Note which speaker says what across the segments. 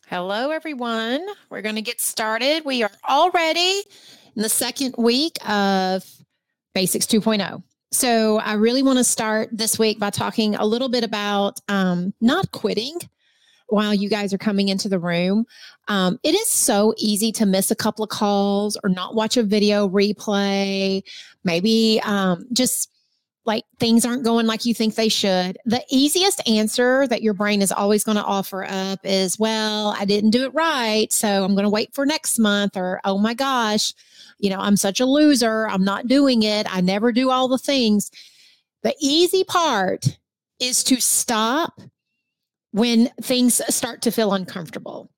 Speaker 1: Hello, everyone. We're going to get started. We are already in the second week of Basics 2.0. So I really want to start this week by talking a little bit about not quitting while you guys are coming into the room. It is so easy to miss a couple of calls or not watch a video replay. Maybe just like things aren't going like you think they should. The easiest answer that your brain is always going to offer up is, well, I didn't do it right, so I'm going to wait for next month, or, oh my gosh, I'm such a loser. I'm not doing it. I never do all the things. The easy part is to stop when things start to feel uncomfortable.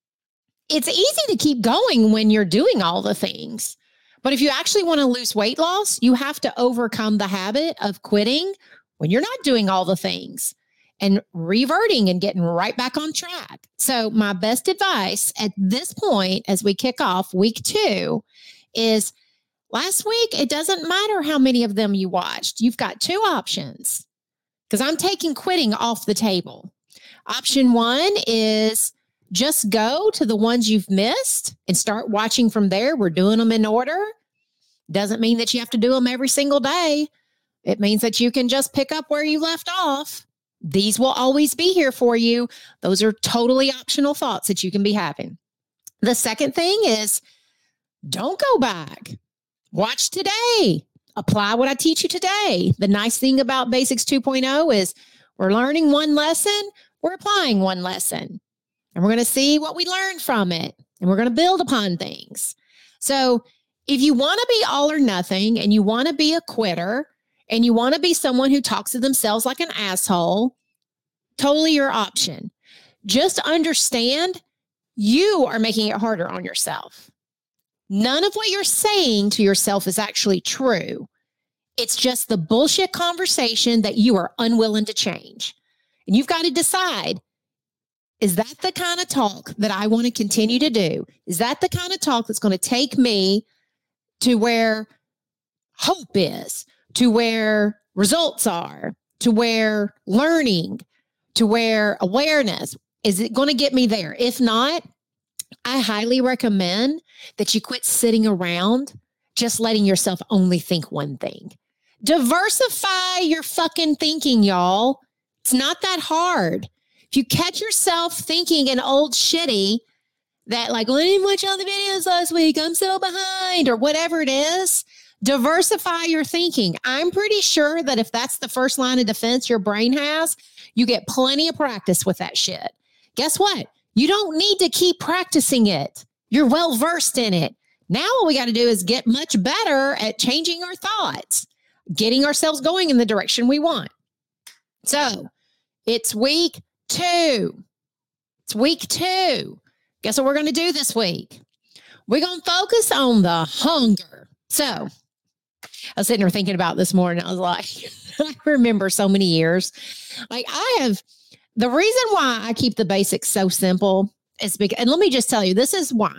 Speaker 1: It's easy to keep going when you're doing all the things. But if you actually want to lose weight loss, you have to overcome the habit of quitting when you're not doing all the things and reverting and getting right back on track. So my best advice at this point, as we kick off week 2, is last week, it doesn't matter how many of them you watched. You've got 2 options, because I'm taking quitting off the table. Option 1 is just go to the ones you've missed and start watching from there. We're doing them in order. Doesn't mean that you have to do them every single day. It means that you can just pick up where you left off. These will always be here for you. Those are totally optional thoughts that you can be having. The second thing is, don't go back. Watch today. Apply what I teach you today. The nice thing about Basics 2.0 is we're learning one lesson, we're applying one lesson. And we're going to see what we learned from it. And we're going to build upon things. So if you want to be all or nothing, and you want to be a quitter, and you want to be someone who talks to themselves like an asshole, totally your option. Just understand you are making it harder on yourself. None of what you're saying to yourself is actually true. It's just the bullshit conversation that you are unwilling to change. And you've got to decide, is that the kind of talk that I want to continue to do? Is that the kind of talk that's going to take me to where hope is, to where results are, to where learning, to where awareness? Is it going to get me there? If not, I highly recommend that you quit sitting around just letting yourself only think one thing. Diversify your fucking thinking, y'all. It's not that hard. If you catch yourself thinking an old shitty that, like, well, I didn't watch all the videos last week, I'm so behind, or whatever it is, diversify your thinking. I'm pretty sure that if that's the first line of defense your brain has, you get plenty of practice with that shit. Guess what? You don't need to keep practicing it. You're well versed in it. Now what we got to do is get much better at changing our thoughts, getting ourselves going in the direction we want. So it's week 2. It's week 2. Guess what we're going to do this week? We're going to focus on the hunger. So I was sitting there thinking about this morning. I was like, I remember so many years. Like, the reason why I keep the basics so simple is because, and let me just tell you, this is why.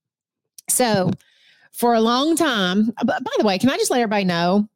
Speaker 1: So for a long time, by the way, can I just let everybody know,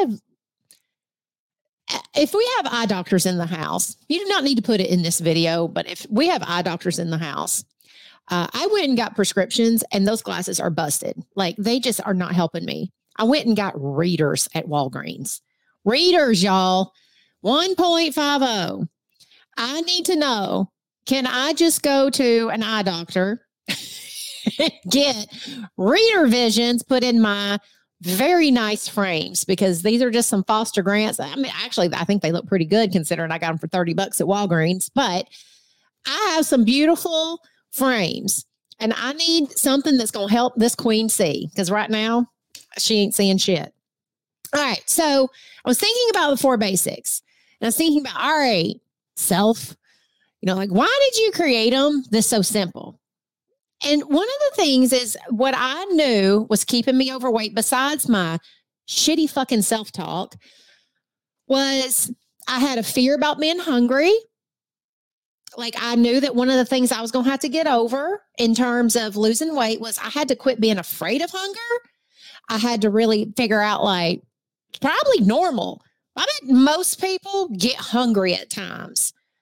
Speaker 1: if we have eye doctors in the house, you do not need to put it in this video, but if we have eye doctors in the house, I went and got prescriptions, and those glasses are busted. Like, they just are not helping me. I went and got readers at Walgreens. Readers, y'all, 1.50. I need to know, can I just go to an eye doctor, get reader visions put in my very nice frames, because these are just some Foster Grants. I mean, actually, I think they look pretty good considering I got them for $30 at Walgreens, but I have some beautiful frames, and I need something that's going to help this queen see, because right now she ain't seeing shit. All right. So I was thinking about the 4 basics, and I was thinking about, all right, self, like, why did you create them this so simple? And one of the things is, what I knew was keeping me overweight, besides my shitty fucking self-talk, was I had a fear about being hungry. Like, I knew that one of the things I was going to have to get over in terms of losing weight was I had to quit being afraid of hunger. I had to really figure out, like, it's probably normal. I bet most people get hungry at times.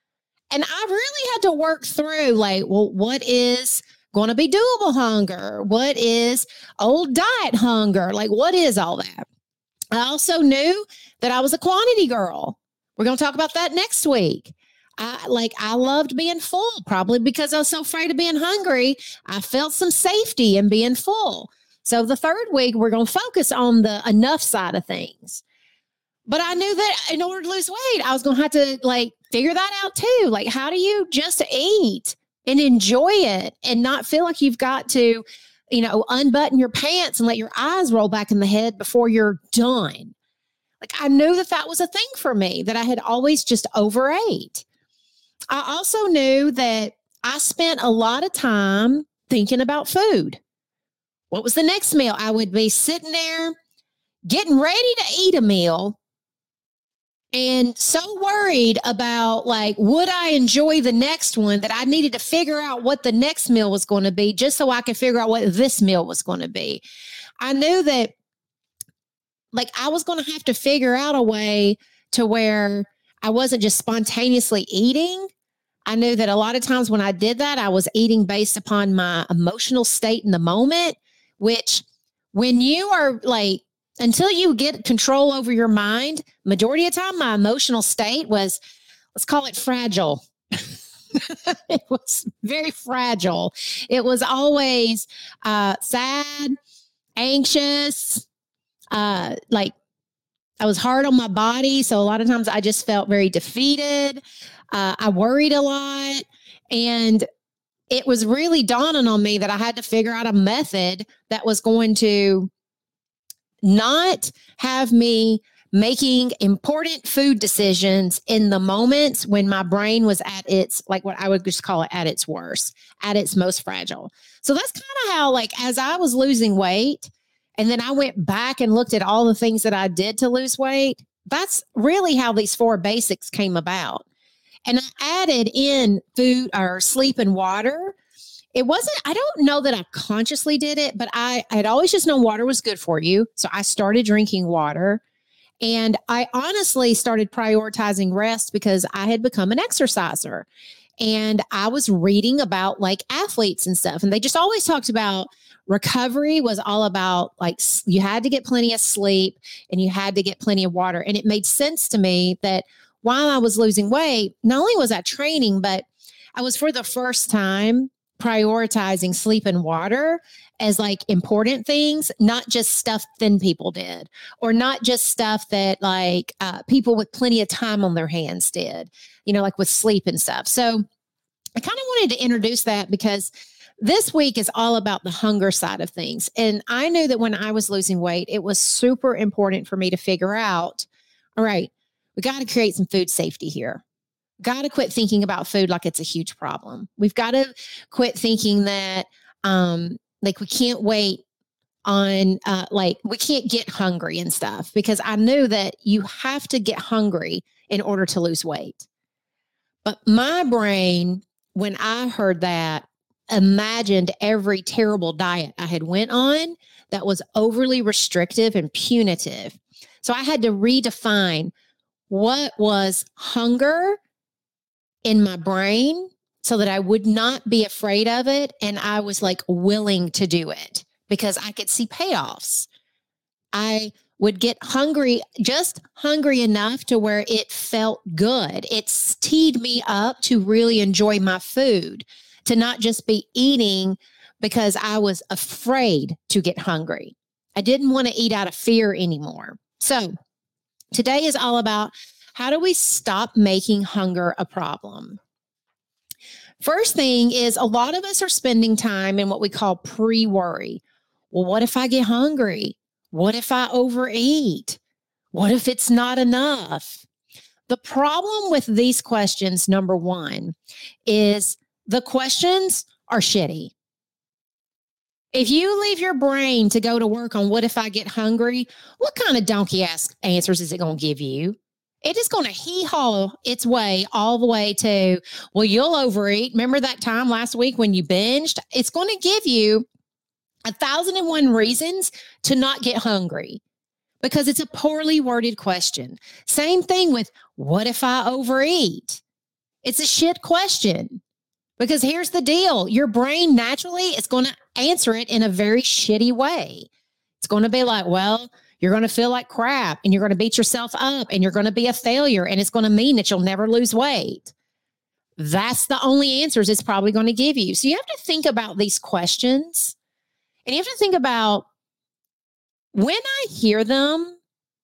Speaker 1: And I really had to work through like, well, what is going to be doable hunger? What is old diet hunger? Like, what is all that? I also knew that I was a quantity girl. We're going to talk about that next week. I loved being full, probably because I was so afraid of being hungry. I felt some safety in being full. So the third week, we're going to focus on the enough side of things. But I knew that in order to lose weight, I was going to have to like figure that out too. Like, how do you just eat and enjoy it and not feel like you've got to, unbutton your pants and let your eyes roll back in the head before you're done? Like, I knew that that was a thing for me, that I had always just overate. I also knew that I spent a lot of time thinking about food. What was the next meal? I would be sitting there getting ready to eat a meal and so worried about like, would I enjoy the next one, that I needed to figure out what the next meal was going to be just so I could figure out what this meal was going to be. I knew that like I was going to have to figure out a way to where I wasn't just spontaneously eating. I knew that a lot of times when I did that, I was eating based upon my emotional state in the moment, which when you are like, until you get control over your mind, majority of the time, my emotional state was, let's call it fragile. It was very fragile. It was always sad, anxious, like I was hard on my body. So a lot of times I just felt very defeated. I worried a lot. And it was really dawning on me that I had to figure out a method that was going to not have me making important food decisions in the moments when my brain was at its, like what I would just call it, at its worst, at its most fragile. So that's kind of how, like, as I was losing weight, and then I went back and looked at all the things that I did to lose weight, that's really how these 4 basics came about. And I added in food or sleep and water. It wasn't, I don't know that I consciously did it, but I had always just known water was good for you. So I started drinking water, and I honestly started prioritizing rest because I had become an exerciser, and I was reading about like athletes and stuff. And they just always talked about recovery was all about like, you had to get plenty of sleep and you had to get plenty of water. And it made sense to me that while I was losing weight, not only was I training, but I was for the first time prioritizing sleep and water as like important things, not just stuff thin people did, or not just stuff that like people with plenty of time on their hands did, like with sleep and stuff. So I kind of wanted to introduce that because this week is all about the hunger side of things. And I knew that when I was losing weight, it was super important for me to figure out, all right, we got to create some food safety here. Got to quit thinking about food like it's a huge problem. We've got to quit thinking that like we can't wait on like we can't get hungry and stuff, because I knew that you have to get hungry in order to lose weight. But my brain, when I heard that, imagined every terrible diet I had went on that was overly restrictive and punitive. So I had to redefine what was hunger in my brain so that I would not be afraid of it. And I was like willing to do it because I could see payoffs. I would get hungry, just hungry enough to where it felt good. It teed me up to really enjoy my food, to not just be eating because I was afraid to get hungry. I didn't want to eat out of fear anymore. So today is all about, how do we stop making hunger a problem? First thing is, a lot of us are spending time in what we call pre-worry. Well, what if I get hungry? What if I overeat? What if it's not enough? The problem with these questions, number one, is the questions are shitty. If you leave your brain to go to work on what if I get hungry, what kind of donkey ass answers is it going to give you? It is going to hee-haw its way all the way to, well, you'll overeat. Remember that time last week when you binged? It's going to give you 1,001 reasons to not get hungry because it's a poorly worded question. Same thing with, what if I overeat? It's a shit question. Because here's the deal. Your brain naturally is going to answer it in a very shitty way. It's going to be like, well, you're going to feel like crap and you're going to beat yourself up and you're going to be a failure. And it's going to mean that you'll never lose weight. That's the only answers it's probably going to give you. So you have to think about these questions and you have to think about when I hear them,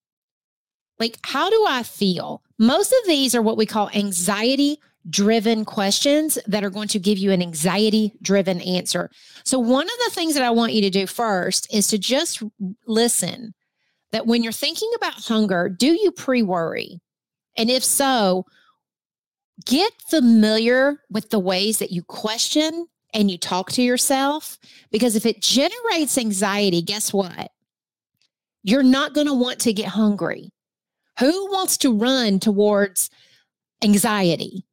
Speaker 1: like, how do I feel? Most of these are what we call anxiety-driven questions that are going to give you an anxiety-driven answer. So one of the things that I want you to do first is to just listen that when you're thinking about hunger, do you pre-worry? And if so, get familiar with the ways that you question and you talk to yourself, because if it generates anxiety, guess what? You're not going to want to get hungry. Who wants to run towards anxiety?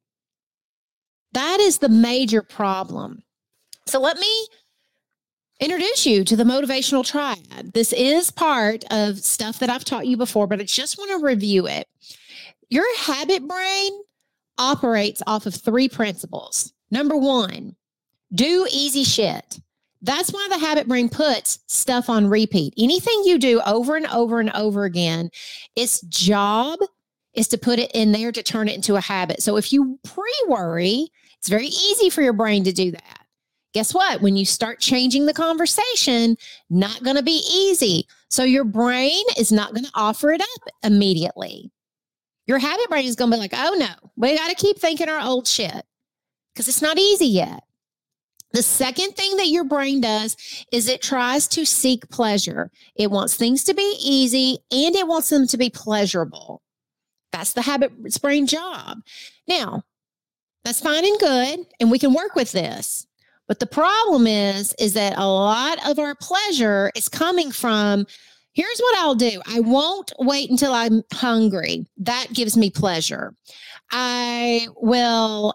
Speaker 1: That is the major problem. So let me introduce you to the motivational triad. This is part of stuff that I've taught you before, but I just want to review it. Your habit brain operates off of 3 principles. Number 1, do easy shit. That's why the habit brain puts stuff on repeat. Anything you do over and over and over again, its job is to put it in there to turn it into a habit. So if you pre-worry, it's very easy for your brain to do that. Guess what? When you start changing the conversation, not going to be easy. So your brain is not going to offer it up immediately. Your habit brain is going to be like, oh no, we got to keep thinking our old shit because it's not easy yet. The second thing that your brain does is it tries to seek pleasure. It wants things to be easy and it wants them to be pleasurable. That's the habit brain job. Now, that's fine and good, and we can work with this. But the problem is that a lot of our pleasure is coming from, here's what I'll do. I won't wait until I'm hungry. That gives me pleasure. I will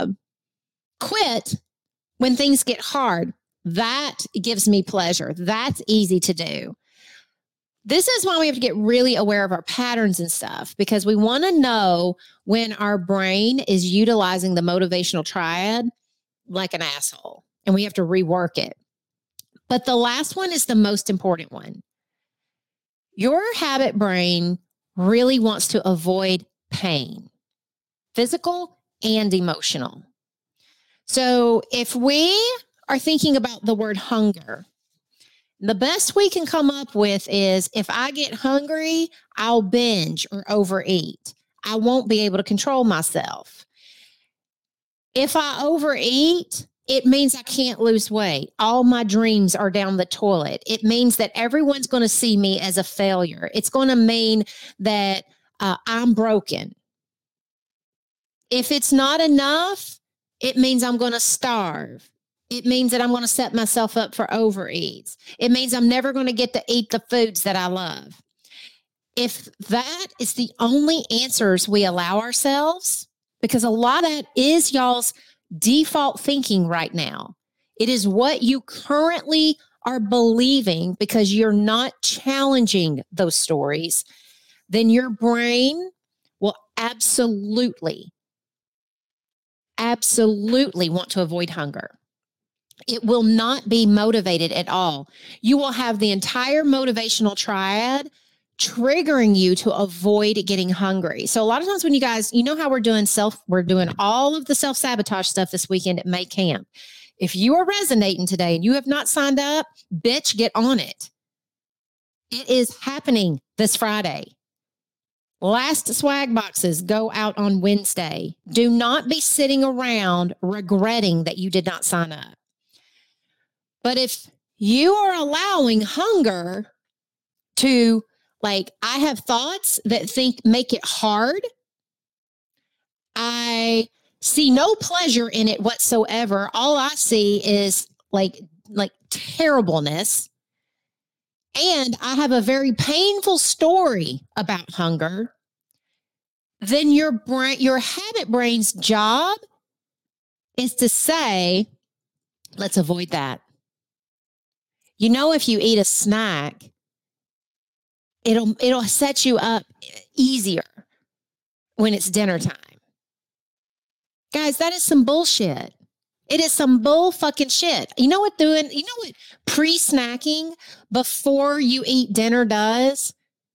Speaker 1: quit when things get hard. That gives me pleasure. That's easy to do. This is why we have to get really aware of our patterns and stuff, because we want to know when our brain is utilizing the motivational triad like an asshole, and we have to rework it. But the last one is the most important one. Your habit brain really wants to avoid pain, physical and emotional. So if we are thinking about the word hunger, the best we can come up with is if I get hungry, I'll binge or overeat. I won't be able to control myself. If I overeat, it means I can't lose weight. All my dreams are down the toilet. It means that everyone's going to see me as a failure. It's going to mean that I'm broken. If it's not enough, it means I'm going to starve. It means that I'm going to set myself up for overeats. It means I'm never going to get to eat the foods that I love. If that is the only answers we allow ourselves, because a lot of that is y'all's default thinking right now. It is what you currently are believing because you're not challenging those stories. Then your brain will absolutely want to avoid hunger. It will not be motivated at all. You will have the entire motivational triad triggering you to avoid getting hungry. So a lot of times when you guys, you know how we're doing all of the self-sabotage stuff this weekend at May Camp. If you are resonating today and you have not signed up, bitch, get on it. It is happening this Friday. Last swag boxes go out on Wednesday. Do not be sitting around regretting that you did not sign up. But if you are allowing hunger to, like, I have thoughts that make it hard. I see no pleasure in it whatsoever. All I see is like terribleness. And I have a very painful story about hunger. Then your habit brain's job is to say, let's avoid that. You know, if you eat a snack, it'll set you up easier when it's dinner time. Guys, that is some bullshit. It is some bull fucking shit. You know what pre-snacking before you eat dinner does?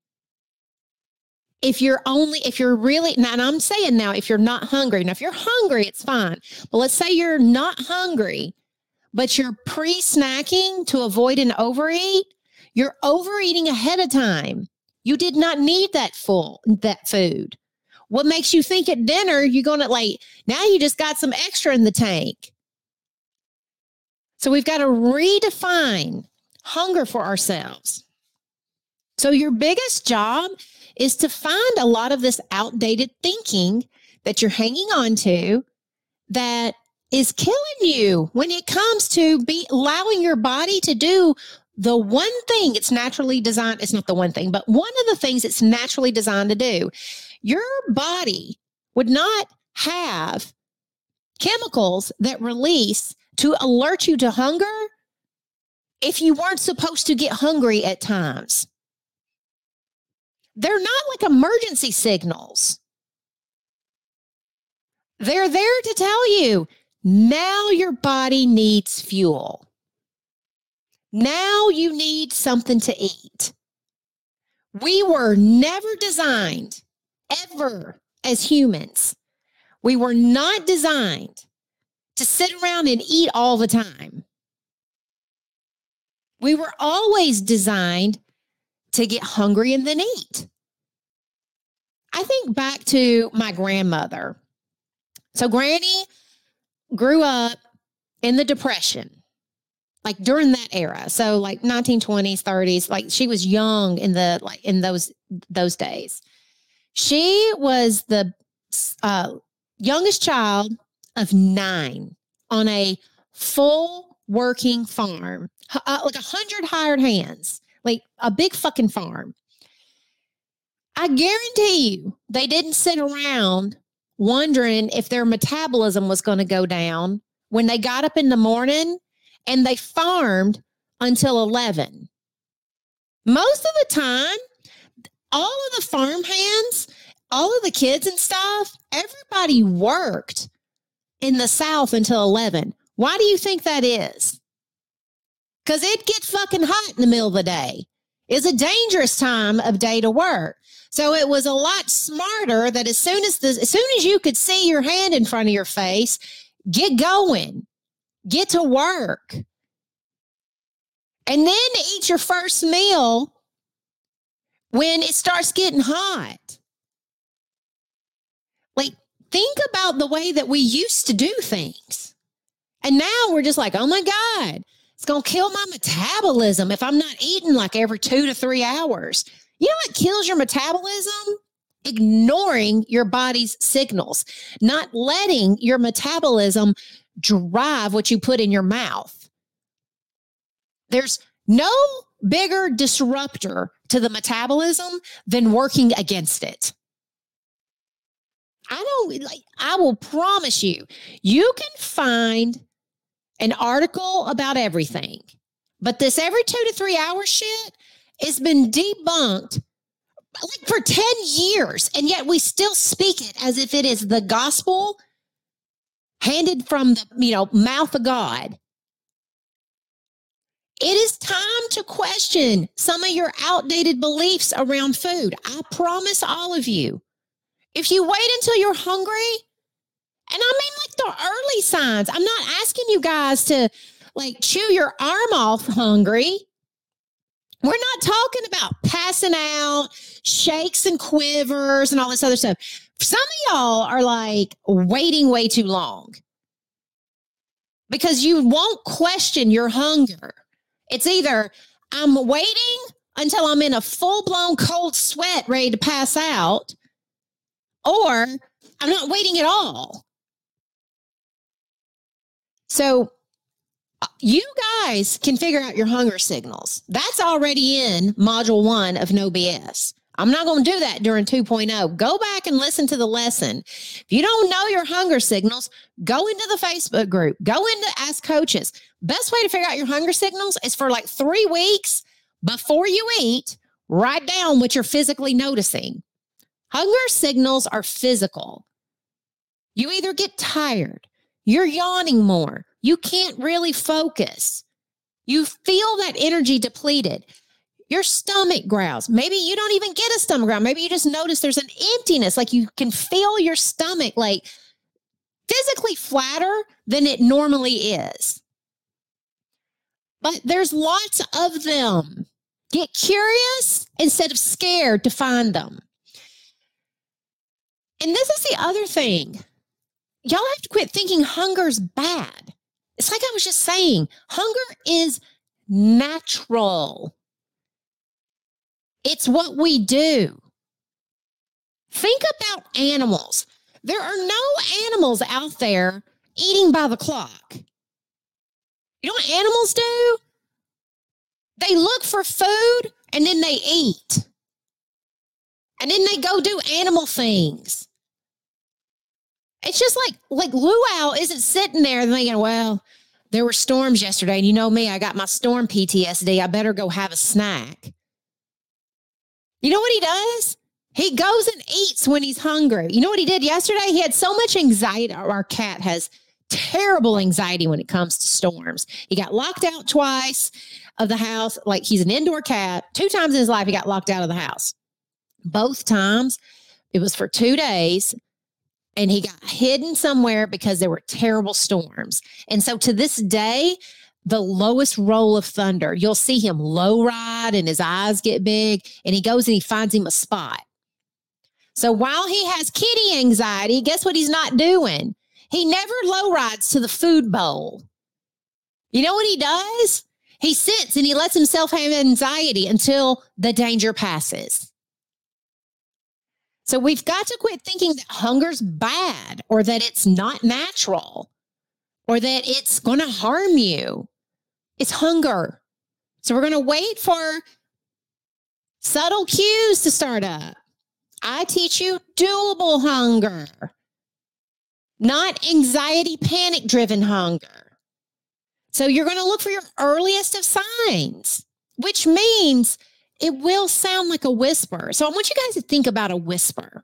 Speaker 1: If you're really, now, and I'm saying now, if you're not hungry, now if you're hungry, it's fine. But let's say you're not hungry, but you're pre-snacking to avoid an overeat, you're overeating ahead of time. You did not need that food. What makes you think at dinner, you're going to now you just got some extra in the tank. So we've got to redefine hunger for ourselves. So your biggest job is to find a lot of this outdated thinking that you're hanging on to that is killing you when it comes to allowing your body to do the one thing it's naturally designed. It's not the one thing, but one of the things it's naturally designed to do. Your body would not have chemicals that release to alert you to hunger if you weren't supposed to get hungry at times. They're not like emergency signals. They're there to tell you, now your body needs fuel. Now you need something to eat. We were never designed, ever, as humans. We were not designed to sit around and eat all the time. We were always designed to get hungry and then eat. I think back to my grandmother. So Granny grew up in the Depression, like during that era. So like 1920s, 30s, like she was young in those days. She was the youngest child of 9 on a full working farm, like 100 hired hands, like a big fucking farm. I guarantee you they didn't sit around wondering if their metabolism was going to go down when they got up in the morning and they farmed until 11. Most of the time, all of the farm hands, all of the kids and stuff, everybody worked in the South until 11. Why do you think that is? Because it gets fucking hot in the middle of the day. It's a dangerous time of day to work. So it was a lot smarter that as soon as you could see your hand in front of your face, get going, get to work. And then eat your first meal when it starts getting hot. Like, think about the way that we used to do things. And now we're just like, oh my God, it's going to kill my metabolism if I'm not eating like every 2 to 3 hours. You know what kills your metabolism? Ignoring your body's signals, not letting your metabolism drive what you put in your mouth. There's no bigger disruptor to the metabolism than working against it. I will promise you, you can find an article about everything, but this every 2 to 3 hour shit has been debunked like for 10 years. And yet we still speak it as if it is the gospel handed from the, mouth of God. It is time to question some of your outdated beliefs around food. I promise all of you, if you wait until you're hungry, and I mean like the early signs, I'm not asking you guys to like chew your arm off hungry. We're not talking about passing out, shakes and quivers and all this other stuff. Some of y'all are like waiting way too long because you won't question your hunger. It's either I'm waiting until I'm in a full-blown cold sweat ready to pass out, or I'm not waiting at all. So you guys can figure out your hunger signals. That's already in module 1 of No BS. I'm not going to do that during 2.0. Go back and listen to the lesson. If you don't know your hunger signals, go into the Facebook group. Go into Ask Coaches. Best way to figure out your hunger signals is for like 3 weeks before you eat, write down what you're physically noticing. Hunger signals are physical. You either get tired, you're yawning more, you can't really focus, you feel that energy depleted. Your stomach growls. Maybe you don't even get a stomach growl. Maybe you just notice there's an emptiness, like you can feel your stomach like physically flatter than it normally is. But there's lots of them. Get curious instead of scared to find them. And this is the other thing. Y'all have to quit thinking hunger's bad. It's like I was just saying, hunger is natural. It's what we do. Think about animals. There are no animals out there eating by the clock. You know what animals do? They look for food and then they eat. And then they go do animal things. It's just like luau isn't sitting there thinking, well, there were storms yesterday. And you know me, I got my storm PTSD. I better go have a snack. You know what he does? He goes and eats when he's hungry. You know what he did yesterday? He had so much anxiety. Our cat has terrible anxiety when it comes to storms. He got locked out twice of the house. Like, he's an indoor cat. 2 times in his life, he got locked out of the house. Both times, it was for 2 days. And he got hidden somewhere because there were terrible storms. And so to this day, the lowest roll of thunder, you'll see him low ride and his eyes get big, and he goes and he finds him a spot. So while he has kitty anxiety, guess what he's not doing? He never low rides to the food bowl. You know what he does? He sits and he lets himself have anxiety until the danger passes. So we've got to quit thinking that hunger's bad or that it's not natural or that it's going to harm you. It's hunger. So we're going to wait for subtle cues to start up. I teach you doable hunger, not anxiety, panic-driven hunger. So you're going to look for your earliest of signs, which means it will sound like a whisper. So I want you guys to think about a whisper.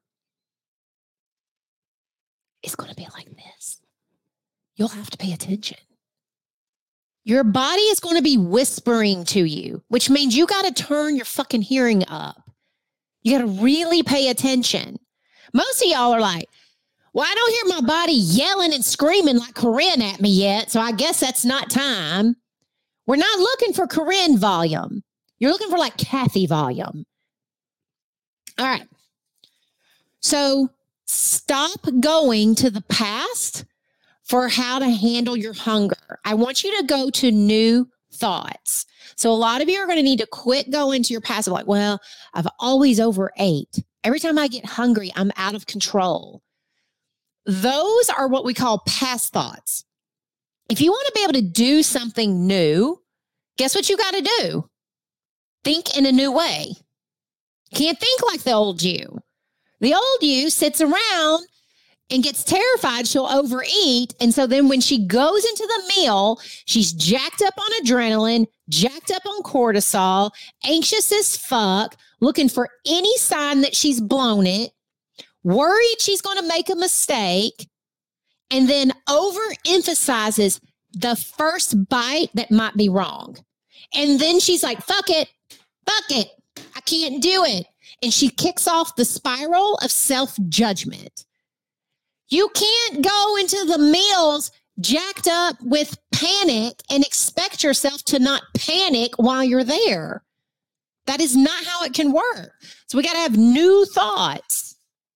Speaker 1: It's going to be like this. You'll have to pay attention. Your body is going to be whispering to you, which means you got to turn your fucking hearing up. You got to really pay attention. Most of y'all are like, well, I don't hear my body yelling and screaming like Corinne at me yet, so I guess that's not time. We're not looking for Corinne volume. You're looking for like Kathy volume. All right. So stop going to the past for how to handle your hunger. I want you to go to new thoughts. So a lot of you are going to need to quit going to your past. Like, well, I've always overate. Every time I get hungry, I'm out of control. Those are what we call past thoughts. If you want to be able to do something new, guess what you got to do? Think in a new way. Can't think like the old you. The old you sits around and gets terrified she'll overeat. And so then when she goes into the meal, she's jacked up on adrenaline, jacked up on cortisol, anxious as fuck, looking for any sign that she's blown it, worried she's going to make a mistake, and then overemphasizes the first bite that might be wrong. And then she's like, fuck it, I can't do it. And she kicks off the spiral of self-judgment. You can't go into the meals jacked up with panic and expect yourself to not panic while you're there. That is not how it can work. So we got to have new thoughts.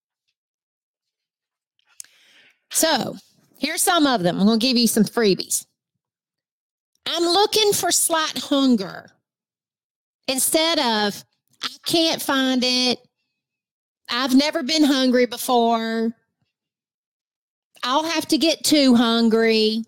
Speaker 1: So here's some of them. I'm going to give you some freebies. I'm looking for slight hunger. Instead of, I can't find it. I've never been hungry before. I'll have to get too hungry.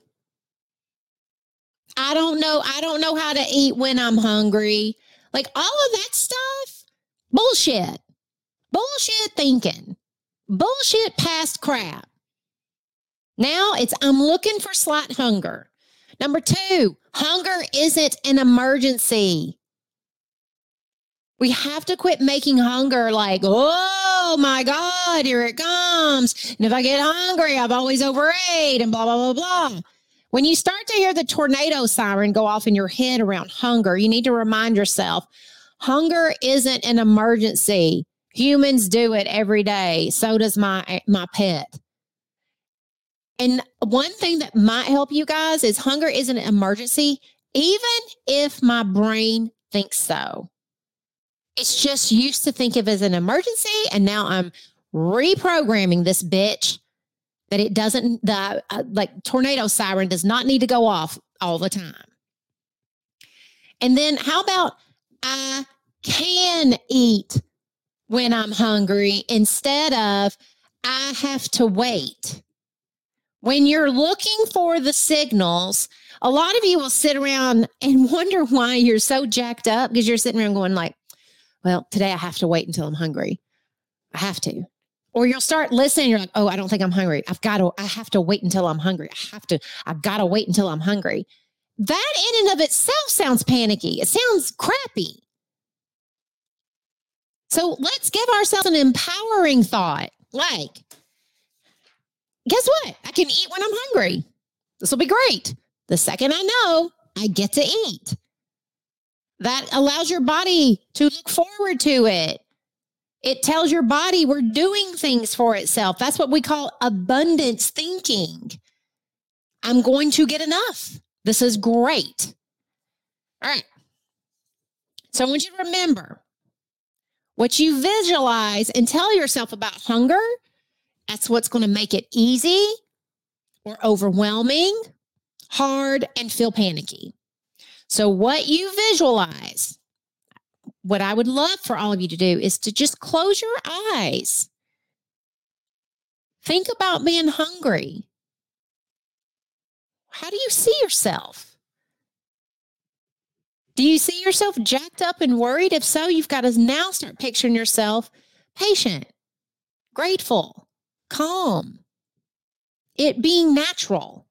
Speaker 1: I don't know how to eat when I'm hungry. Like all of that stuff, bullshit. Bullshit thinking. Bullshit past crap. Now it's, I'm looking for slight hunger. Number 2, hunger isn't an emergency. We have to quit making hunger like, oh, oh my God, here it comes. And if I get hungry, I've always overate and blah, blah, blah, blah. When you start to hear the tornado siren go off in your head around hunger, you need to remind yourself, hunger isn't an emergency. Humans do it every day. So does my pet. And one thing that might help you guys is hunger isn't an emergency, even if my brain thinks so. It's just used to think of as an emergency, and now I'm reprogramming this bitch that it doesn't, like tornado siren does not need to go off all the time. And then how about I can eat when I'm hungry instead of I have to wait. When you're looking for the signals, a lot of you will sit around and wonder why you're so jacked up because you're sitting around going like, well, today I have to wait until I'm hungry. I have to. Or you'll start listening. You're like, oh, I don't think I'm hungry. I have to wait until I'm hungry. I've got to wait until I'm hungry. That in and of itself sounds panicky. It sounds crappy. So let's give ourselves an empowering thought. Like, guess what? I can eat when I'm hungry. This will be great. The second I know, I get to eat. That allows your body to look forward to it. It tells your body we're doing things for itself. That's what we call abundance thinking. I'm going to get enough. This is great. All right. So I want you to remember what you visualize and tell yourself about hunger. That's what's going to make it easy or overwhelming, hard, and feel panicky. So what you visualize, what I would love for all of you to do is to just close your eyes. Think about being hungry. How do you see yourself? Do you see yourself jacked up and worried? If so, you've got to now start picturing yourself patient, grateful, calm, it being natural.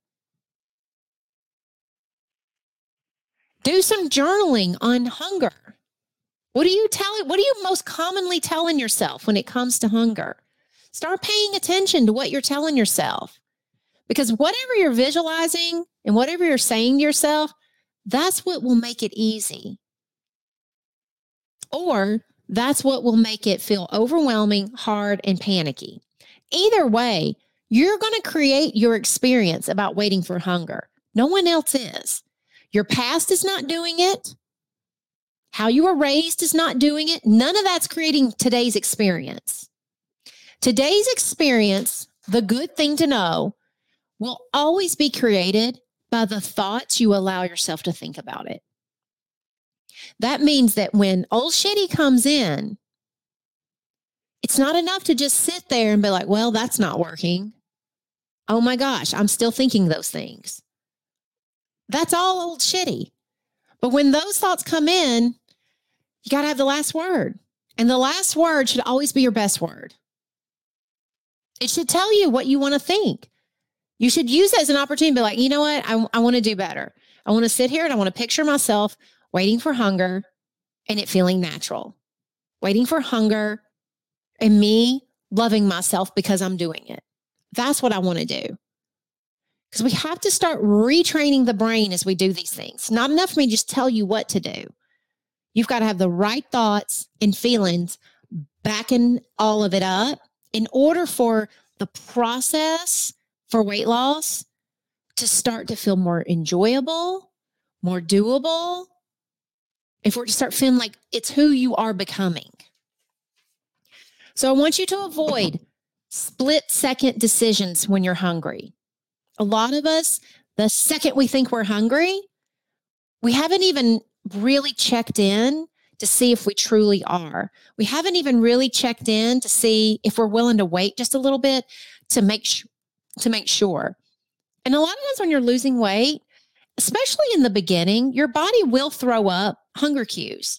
Speaker 1: Do some journaling on hunger. What are you most commonly telling yourself when it comes to hunger? Start paying attention to what you're telling yourself. Because whatever you're visualizing and whatever you're saying to yourself, that's what will make it easy. Or that's what will make it feel overwhelming, hard, and panicky. Either way, you're going to create your experience about waiting for hunger. No one else is. Your past is not doing it. How you were raised is not doing it. None of that's creating today's experience. Today's experience, the good thing to know, will always be created by the thoughts you allow yourself to think about it. That means that when old shitty comes in, it's not enough to just sit there and be like, well, that's not working. Oh my gosh, I'm still thinking those things. That's all old shitty. But when those thoughts come in, you got to have the last word. And the last word should always be your best word. It should tell you what you want to think. You should use it as an opportunity to be like, you know what? I want to do better. I want to sit here and I want to picture myself waiting for hunger and it feeling natural. Waiting for hunger and me loving myself because I'm doing it. That's what I want to do. Because we have to start retraining the brain as we do these things. Not enough for me to just tell you what to do. You've got to have the right thoughts and feelings backing all of it up in order for the process for weight loss to start to feel more enjoyable, more doable. If we're to start feeling like it's who you are becoming. So I want you to avoid split-second decisions when you're hungry. A lot of us, the second we think we're hungry, we haven't even really checked in to see if we truly are. We haven't even really checked in to see if we're willing to wait just a little bit to make sure. And a lot of times when you're losing weight, especially in the beginning, your body will throw up hunger cues.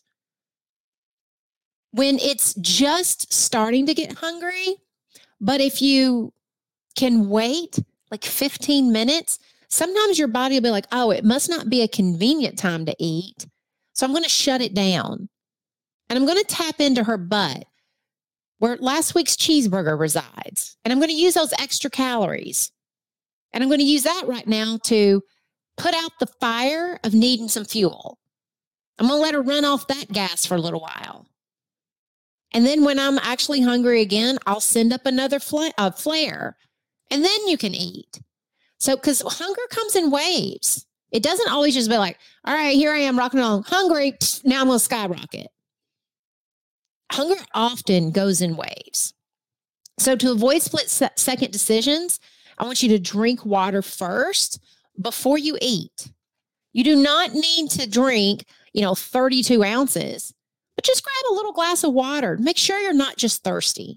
Speaker 1: When it's just starting to get hungry, but if you can wait like 15 minutes, sometimes your body will be like, oh, it must not be a convenient time to eat. So I'm going to shut it down. And I'm going to tap into her butt. where last week's cheeseburger resides. And I'm going to use those extra calories. And I'm going to use that right now to put out the fire of needing some fuel. I'm going to let her run off that gas for a little while. And then when I'm actually hungry again, I'll send up another flare. And then you can eat. So, because hunger comes in waves. It doesn't always just be like, all right, here I am rocking along, hungry. Now I'm going to skyrocket. Hunger often goes in waves. So to avoid split-second decisions, I want you to drink water first before you eat. You do not need to drink, 32 ounces, but just grab a little glass of water. Make sure you're not just thirsty.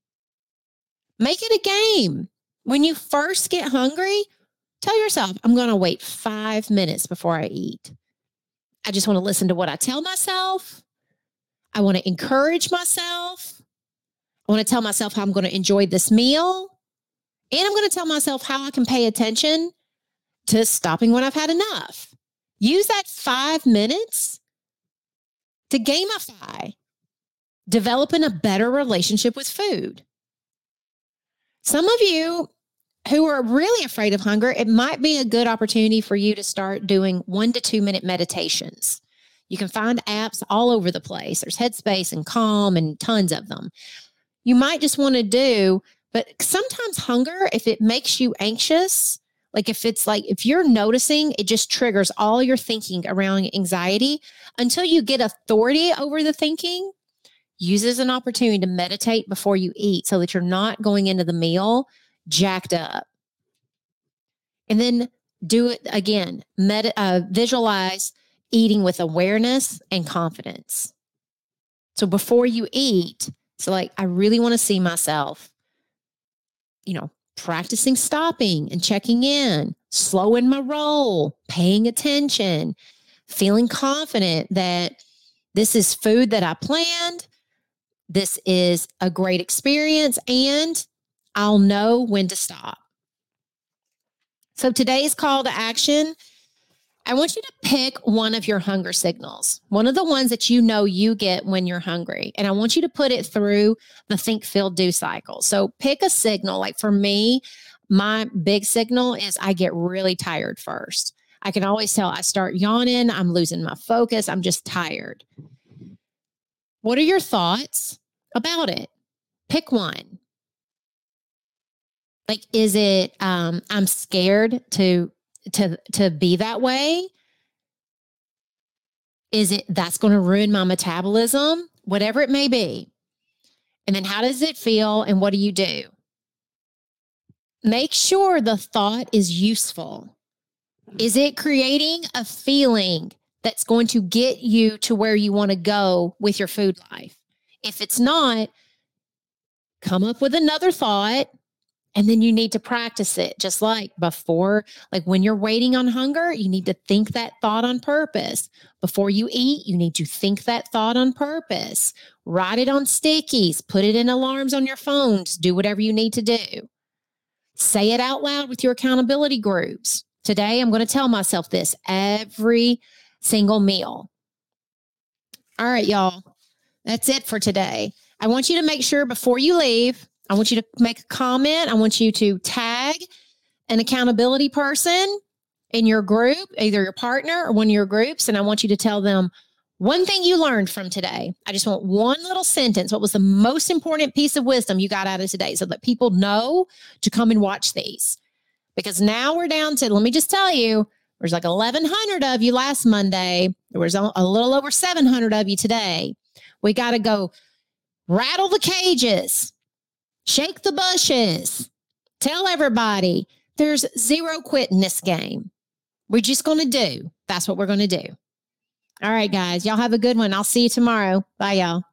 Speaker 1: Make it a game. When you first get hungry, tell yourself, I'm going to wait 5 minutes before I eat. I just want to listen to what I tell myself. I want to encourage myself. I want to tell myself how I'm going to enjoy this meal. And I'm going to tell myself how I can pay attention to stopping when I've had enough. Use that 5 minutes to gamify developing a better relationship with food. Some of you who are really afraid of hunger, it might be a good opportunity for you to start doing 1 to 2 minute meditations. You can find apps all over the place. There's Headspace and Calm and tons of them. You might just want to do, but sometimes hunger, if it makes you anxious, if you're noticing, it just triggers all your thinking around anxiety until you get authority over the thinking, use it as an opportunity to meditate before you eat so that you're not going into the meal jacked up. And then do it again, visualize eating with awareness and confidence. So before you eat, I really want to see myself, practicing stopping and checking in, slowing my roll, paying attention, feeling confident that this is food that I planned. This is a great experience and I'll know when to stop. So today's call to action, I want you to pick one of your hunger signals, one of the ones that you get when you're hungry. And I want you to put it through the think, feel, do cycle. So pick a signal. Like for me, my big signal is I get really tired first. I can always tell I start yawning. I'm losing my focus. I'm just tired. What are your thoughts about it? Pick one. Is it, I'm scared to be that way? Is it that's going to ruin my metabolism? Whatever it may be. And then how does it feel and what do you do? Make sure the thought is useful. Is it creating a feeling that's going to get you to where you want to go with your food life? If it's not, come up with another thought. And then you need to practice it just like before, when you're waiting on hunger, you need to think that thought on purpose. Before you eat, you need to think that thought on purpose. Write it on stickies, put it in alarms on your phones, do whatever you need to do. Say it out loud with your accountability groups. Today, I'm going to tell myself this every single meal. All right, y'all. That's it for today. I want you to make sure before you leave, I want you to make a comment. I want you to tag an accountability person in your group, either your partner or one of your groups. And I want you to tell them one thing you learned from today. I just want one little sentence. What was the most important piece of wisdom you got out of today so that people know to come and watch these? Because now we're down to, let me just tell you, there's 1,100 of you last Monday. There was a little over 700 of you today. We got to go rattle the cages. Shake the bushes. Tell everybody there's zero quit in this game. We're just going to do. That's what we're going to do. All right, guys. Y'all have a good one. I'll see you tomorrow. Bye, y'all.